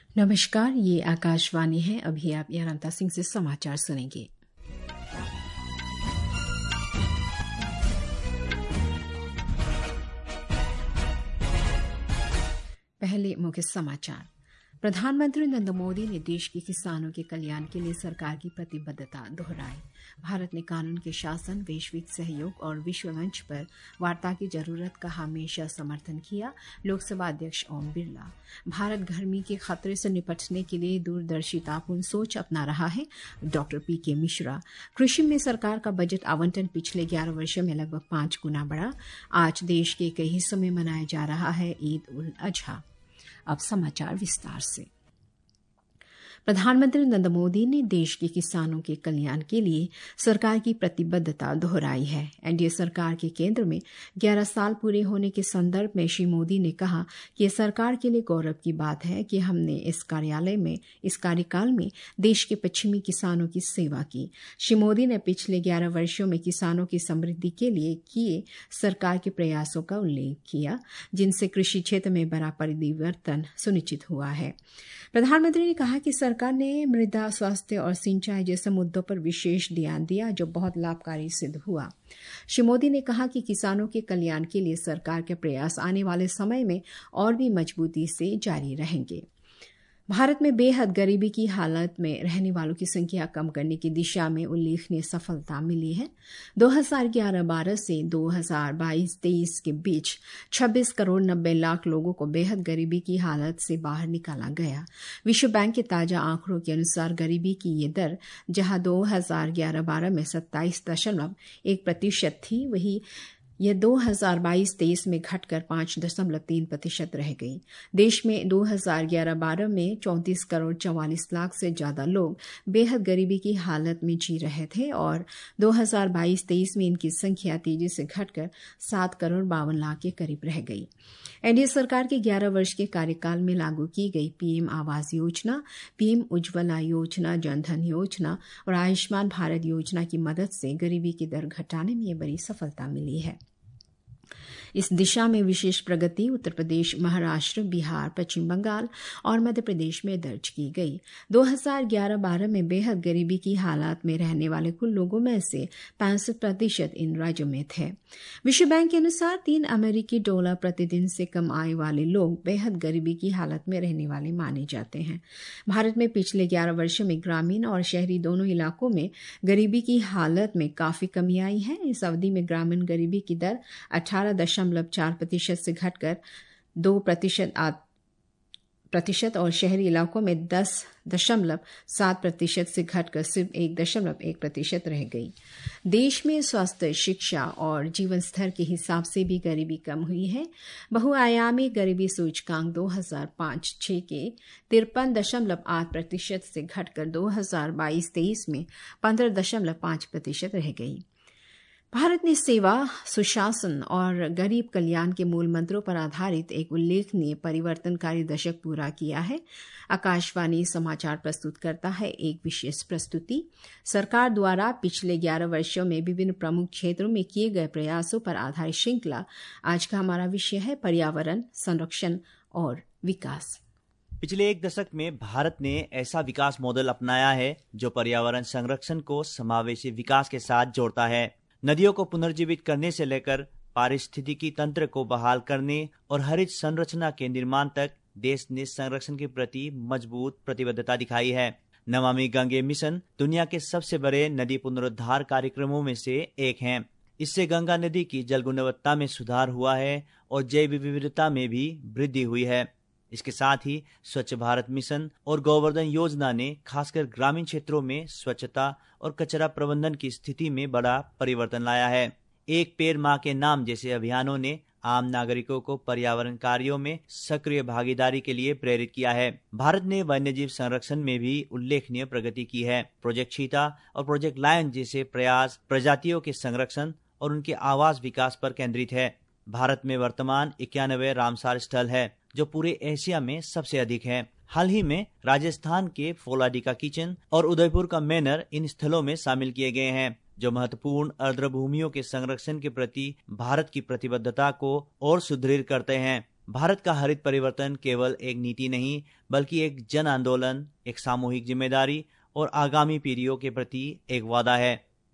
नमस्कार, ये आकाशवाणी है। अभी आप यारंता सिंह से समाचार सुनेंगे। पहले मुख्य समाचार। प्रधानमंत्री नरेंद्र मोदी ने देश के किसानों के कल्याण के लिए सरकार की प्रतिबद्धता दोहराई। भारत ने कानून के शासन, वैश्विक सहयोग और विश्व मंच पर वार्ता की जरूरत का हमेशा समर्थन किया। लोकसभा अध्यक्ष ओम बिरला। भारत गर्मी के खतरे से निपटने के लिए दूरदर्शितापूर्ण सोच अपना रहा है। Doctor P K Mishra. कृषि में सरकार का बजट आवंटन पिछले 11 वर्षों में लगभग 5 गुना बढ़ा। आज देश के कई हिस्सों में मनाया जा रहा है ईद उल अजहा। अब समाचार विस्तार से। प्रधानमंत्री नरेंद्र मोदी ने देश के किसानों के कल्याण के लिए सरकार की प्रतिबद्धता दोहराई है। एनडीए सरकार के केंद्र में 11 साल पूरे होने के संदर्भ में श्री मोदी ने कहा कि यह सरकार के लिए गौरव की बात है कि हमने इस कार्यकाल में देश के पश्चिमी किसानों की सेवा की। श्री मोदी ने पिछले 11 वर्षों में किसानों की समृद्धि के लिए किए सरकार के प्रयासों का उल्लेख किया, जिनसे कृषि क्षेत्र में बड़ा परिवर्तन सुनिश्चित हुआ है। प्रधानमंत्री ने कहा कि सरकार ने मृदा स्वास्थ्य और सिंचाई जैसे मुद्दों पर विशेष ध्यान दिया, जो बहुत लाभकारी सिद्ध हुआ। श्री मोदी ने कहा कि किसानों के कल्याण के लिए सरकार के प्रयास आने वाले समय में और भी मजबूती से जारी रहेंगे। भारत में बेहद गरीबी की हालत में रहने वालों की संख्या कम करने की दिशा में उल्लेखनीय सफलता मिली है। 2011-12 से 2022-23 के बीच 26 करोड़ 90 लाख लोगों को बेहद गरीबी की हालत से बाहर निकाला गया। विश्व बैंक के ताजा आंकड़ों के अनुसार गरीबी की ये दर जहां 2011-12 में 27.1% थी, वही यह 2022-23 में घटकर 5.3% रह गई। देश में 2011-12 में 34 करोड़ 44 लाख से ज्यादा लोग बेहद गरीबी की हालत में जी रहे थे और 2022-23 में इनकी संख्या तेजी से घटकर 7 करोड़ 52 लाख के करीब रह गई। एनडीए सरकार के 11 वर्ष के कार्यकाल में लागू की गई पीएम आवास योजना, पीएम उज्ज्वला योजना, जनधन योजना और आयुष्मान भारत योजना की मदद से गरीबी की दर घटाने में यह बड़ी सफलता मिली है। इस दिशा में विशेष प्रगति उत्तर प्रदेश, महाराष्ट्र, बिहार, पश्चिम बंगाल और मध्य प्रदेश में दर्ज की गई। 2011-12 में बेहद गरीबी की हालत में रहने वाले कुल लोगों में से 65% इन राज्यों में थे। विश्व बैंक के अनुसार $3 प्रतिदिन से कम आय वाले लोग बेहद गरीबी की हालत में रहने वाले माने जाते हैं। भारत में पिछले 11 वर्षों में ग्रामीण और शहरी दोनों इलाकों में गरीबी की हालत में काफी कमी आई है। इस अवधि में ग्रामीण गरीबी की दर 18.4% से घटकर 2% और शहरी इलाकों में 10.7% से घटकर सिर्फ 1.1% रह गई। देश में स्वास्थ्य, शिक्षा और जीवन स्तर के हिसाब से भी गरीबी कम हुई है। बहुआयामी गरीबी सूचकांक 2005-06 के 53.8% से घटकर 2022-23 में 15.5% रह गई। भारत ने सेवा, सुशासन और गरीब कल्याण के मूल मंत्रों पर आधारित एक उल्लेखनीय परिवर्तनकारी दशक पूरा किया है। आकाशवाणी समाचार प्रस्तुत करता है एक विशेष प्रस्तुति। सरकार द्वारा पिछले 11 वर्षों में विभिन्न प्रमुख क्षेत्रों में किए गए प्रयासों पर आधारित श्रृंखला। आज का हमारा विषय है पर्यावरण संरक्षण और विकास। पिछले एक दशक में भारत ने ऐसा विकास मॉडल अपनाया है जो पर्यावरण संरक्षण को समावेशी विकास के साथ जोड़ता है। नदियों को पुनर्जीवित करने से लेकर पारिस्थितिकी तंत्र को बहाल करने और हरित संरचना के निर्माण तक देश ने संरक्षण के प्रति मजबूत प्रतिबद्धता दिखाई है। नमामि गंगे मिशन दुनिया के सबसे बड़े नदी पुनरुद्धार कार्यक्रमों में से एक है। इससे गंगा नदी की जल गुणवत्ता में सुधार हुआ है और जैव विविधता में भी वृद्धि हुई है। इसके साथ ही स्वच्छ भारत मिशन और गोवर्धन योजना ने खासकर ग्रामीण क्षेत्रों में स्वच्छता और कचरा प्रबंधन की स्थिति में बड़ा परिवर्तन लाया है। एक पेड़ मां के नाम जैसे अभियानों ने आम नागरिकों को पर्यावरण कार्यों में सक्रिय भागीदारी के लिए प्रेरित किया है। भारत ने वन्यजीव संरक्षण में भी उल्लेखनीय प्रगति की है। प्रोजेक्ट चीता और प्रोजेक्ट लायन जैसे प्रयास प्रजातियों के संरक्षण और उनके आवास विकास पर केंद्रित है। भारत में वर्तमान 91 रामसार स्थल है, जो पूरे एशिया में सबसे अधिक है। हाल ही में राजस्थान के फोलाडी का किचन और उदयपुर का मैनर इन स्थलों में शामिल किए गए हैं, जो महत्वपूर्ण आर्द्र भूमियों के संरक्षण के प्रति भारत की प्रतिबद्धता को और सुदृढ़ करते हैं। भारत का हरित परिवर्तन केवल एक नीति नहीं, बल्कि एक जन आंदोलन, एक सामूहिक जिम्मेदारी और आगामी पीढ़ियों के प्रति एक वादा है।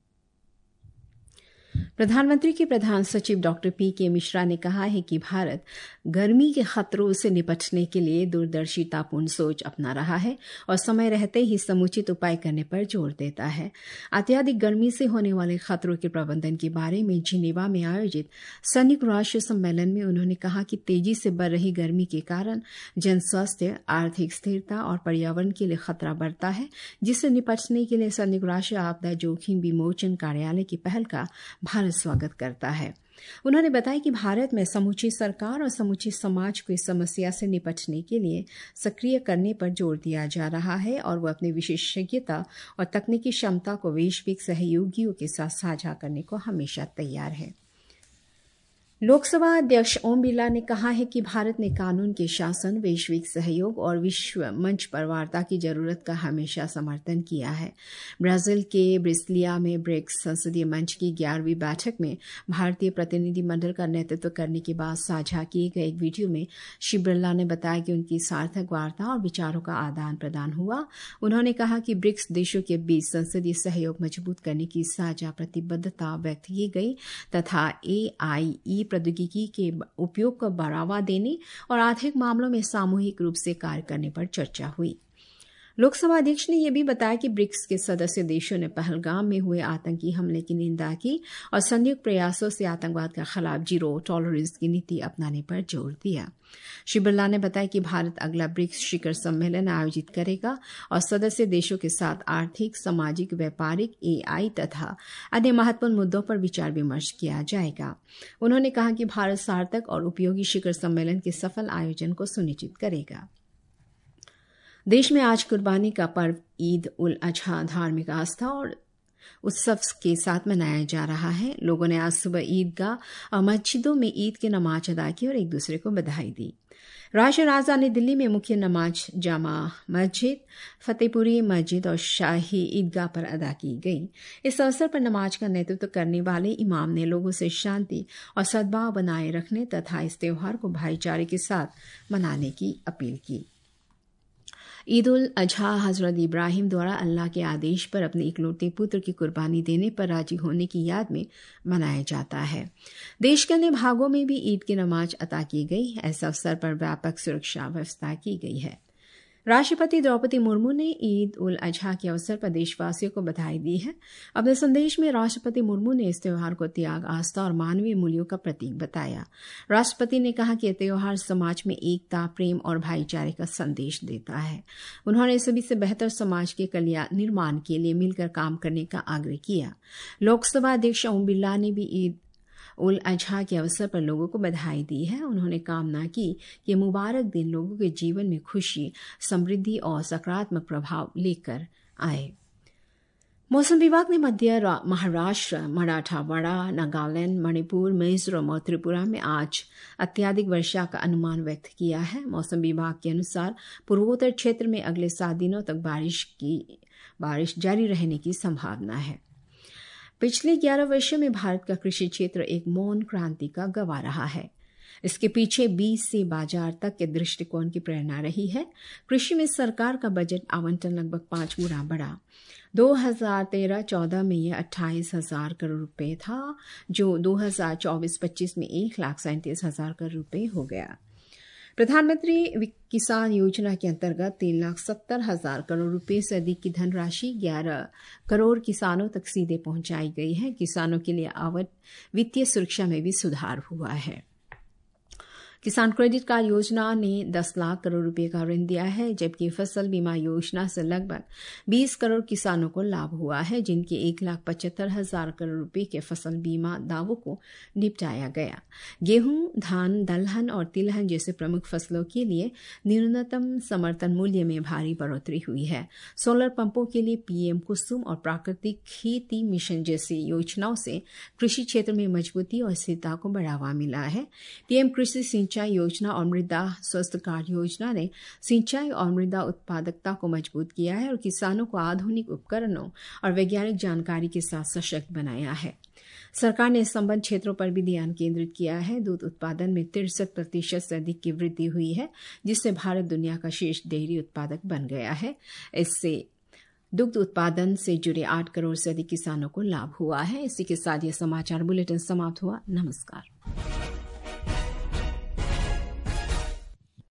प्रधानमंत्री के प्रधान सचिव डॉक्टर पी.के. मिश्रा ने कहा है कि भारत गर्मी के खतरों से निपटने के लिए दूरदर्शितापूर्ण सोच अपना रहा है और समय रहते ही समुचित उपाय करने पर जोर देता है। अत्यधिक गर्मी से होने वाले खतरों के प्रबंधन के बारे में जिनेवा में आयोजित संयुक्त राष्ट्र सम्मेलन में उन्होंने कहा कि तेजी से बढ़ रही गर्मी के कारण जन स्वास्थ्य, आर्थिक स्थिरता और पर्यावरण के लिए खतरा बढ़ता है, जिससे निपटने के लिए संयुक्त राष्ट्र आपदा जोखिम विमोचन कार्यालय की पहल का भारत स्वागत करता है। उन्होंने बताया कि भारत में समूची सरकार और समूची समाज को इस समस्या से निपटने के लिए सक्रिय करने पर जोर दिया जा रहा है और वह अपनी विशेषज्ञता और तकनीकी क्षमता को वैश्विक सहयोगियों के साथ साझा करने को हमेशा तैयार है। लोकसभा अध्यक्ष ओम बिरला ने कहा है कि भारत ने कानून के शासन, वैश्विक सहयोग और विश्व मंच पर वार्ता की जरूरत का हमेशा समर्थन किया है। ब्राजील के ब्रिसिलिया में ब्रिक्स संसदीय मंच की 11वीं बैठक में भारतीय प्रतिनिधिमंडल का नेतृत्व करने के बाद साझा किए गए एक वीडियो में श्री बिरला ने बताया कि उनकी सार्थक वार्ता और विचारों का आदान प्रदान हुआ। उन्होंने कहा कि ब्रिक्स देशों के बीच संसदीय सहयोग मजबूत करने की साझा प्रतिबद्धता व्यक्त की गई तथा AI प्रौद्योगिकी के उपयोग को बढ़ावा देने और आर्थिक मामलों में सामूहिक रूप से कार्य करने पर चर्चा हुई। लोकसभा अध्यक्ष ने यह भी बताया कि ब्रिक्स के सदस्य देशों ने पहलगाम में हुए आतंकी हमले की निंदा की और संयुक्त प्रयासों से आतंकवाद के खिलाफ जीरो टॉलरेंस की नीति अपनाने पर जोर दिया। श्री बिरला ने बताया कि भारत अगला ब्रिक्स शिखर सम्मेलन आयोजित करेगा और सदस्य देशों के साथ आर्थिक, सामाजिक, व्यापारिक, AI तथा अन्य महत्वपूर्ण मुद्दों पर विचार विमर्श किया जाएगा। उन्होंने कहा कि भारत सार्थक और उपयोगी शिखर सम्मेलन के सफल आयोजन को सुनिश्चित करेगा। देश में आज कुर्बानी का पर्व ईद उल अजहा धार्मिक आस्था और उत्सव के साथ मनाया जा रहा है। लोगों ने आज सुबह ईदगाह और मस्जिदों में ईद की नमाज अदा की और एक दूसरे को बधाई दी। राष्ट्रीय राजधानी दिल्ली में मुख्य नमाज जामा मस्जिद, फतेहपुरी मस्जिद और शाही ईदगाह पर अदा की गई। इस अवसर पर नमाज का नेतृत्व करने वाले इमाम ने लोगों से शांति और सद्भाव बनाए रखने तथा इस त्योहार को भाईचारे के साथ मनाने की अपील की। ईद उल अजहा हजरत इब्राहिम द्वारा अल्लाह के आदेश पर अपने इकलौते पुत्र की कुर्बानी देने पर राजी होने की याद में मनाया जाता है। देश के अन्य भागों में भी ईद की नमाज अता की गई। ऐसे अवसर पर व्यापक सुरक्षा व्यवस्था की गई है। राष्ट्रपति द्रौपदी मुर्मू ने ईद उल अजहा के अवसर पर देशवासियों को बधाई दी है। अपने संदेश में राष्ट्रपति मुर्मू ने इस त्योहार को त्याग, आस्था और मानवीय मूल्यों का प्रतीक बताया। राष्ट्रपति ने कहा कि यह त्योहार समाज में एकता, प्रेम और भाईचारे का संदेश देता है। उन्होंने सभी से बेहतर समाज के कल्याण निर्माण के लिए मिलकर काम करने का आग्रह किया। लोकसभा अध्यक्ष ओम बिरला ने भी ईद उल अजहा के अवसर पर लोगों को बधाई दी है। उन्होंने कामना की कि मुबारक दिन लोगों के जीवन में खुशी, समृद्धि और सकारात्मक प्रभाव लेकर आए। मौसम विभाग ने मध्य महाराष्ट्र, मराठवाड़ा, नागालैंड, मणिपुर, मिजोरम और त्रिपुरा में आज अत्यधिक वर्षा का अनुमान व्यक्त किया है। मौसम विभाग के अनुसार पूर्वोत्तर क्षेत्र में अगले 7 दिनों तक बारिश जारी रहने की संभावना है। पिछले 11 वर्षों में भारत का कृषि क्षेत्र एक मौन क्रांति का गवाह रहा है। इसके पीछे बीज से बाजार तक के दृष्टिकोण की प्रेरणा रही है। कृषि में सरकार का बजट आवंटन लगभग 5 गुना बढ़ा। 2013-14 में यह 28,000 करोड़ रुपए था, जो 2024-25 में 1,37,000 करोड़ रुपए हो गया। प्रधानमंत्री किसान योजना के अंतर्गत 3,70,000 करोड़ रुपए से अधिक की धनराशि 11 करोड़ किसानों तक सीधे पहुंचाई गई है। किसानों के लिए वित्तीय सुरक्षा में भी सुधार हुआ है। किसान क्रेडिट कार्ड योजना ने 10 लाख करोड़ रुपए का ऋण दिया है, जबकि फसल बीमा योजना से लगभग 20 करोड़ किसानों को लाभ हुआ है, जिनके 1,75,000 करोड़ रुपए के फसल बीमा दावों को निपटाया गया। गेहूं, धान, दलहन और तिलहन जैसे प्रमुख फसलों के लिए न्यूनतम समर्थन मूल्य में भारी बढ़ोतरी हुई है। सोलर पंपों के लिए PM कुसुम और प्राकृतिक खेती मिशन जैसी योजनाओं से कृषि क्षेत्र में मजबूती और स्थिरता को बढ़ावा मिला है। PM कृषि सिंचाई योजना और मृदा स्वास्थ्य कार्ड योजना ने सिंचाई और मृदा उत्पादकता को मजबूत किया है और किसानों को आधुनिक उपकरणों और वैज्ञानिक जानकारी के साथ सशक्त बनाया है। सरकार ने संबद्ध क्षेत्रों पर भी ध्यान केंद्रित किया है। दूध उत्पादन में 63% से अधिक की वृद्धि हुई है, जिससे भारत दुनिया का शीर्ष डेयरी उत्पादक बन गया है। इससे दुग्ध उत्पादन से जुड़े 8 करोड़ से अधिक किसानों को लाभ हुआ है। इसी के साथ ये समाचार बुलेटिन समाप्त हुआ। नमस्कार।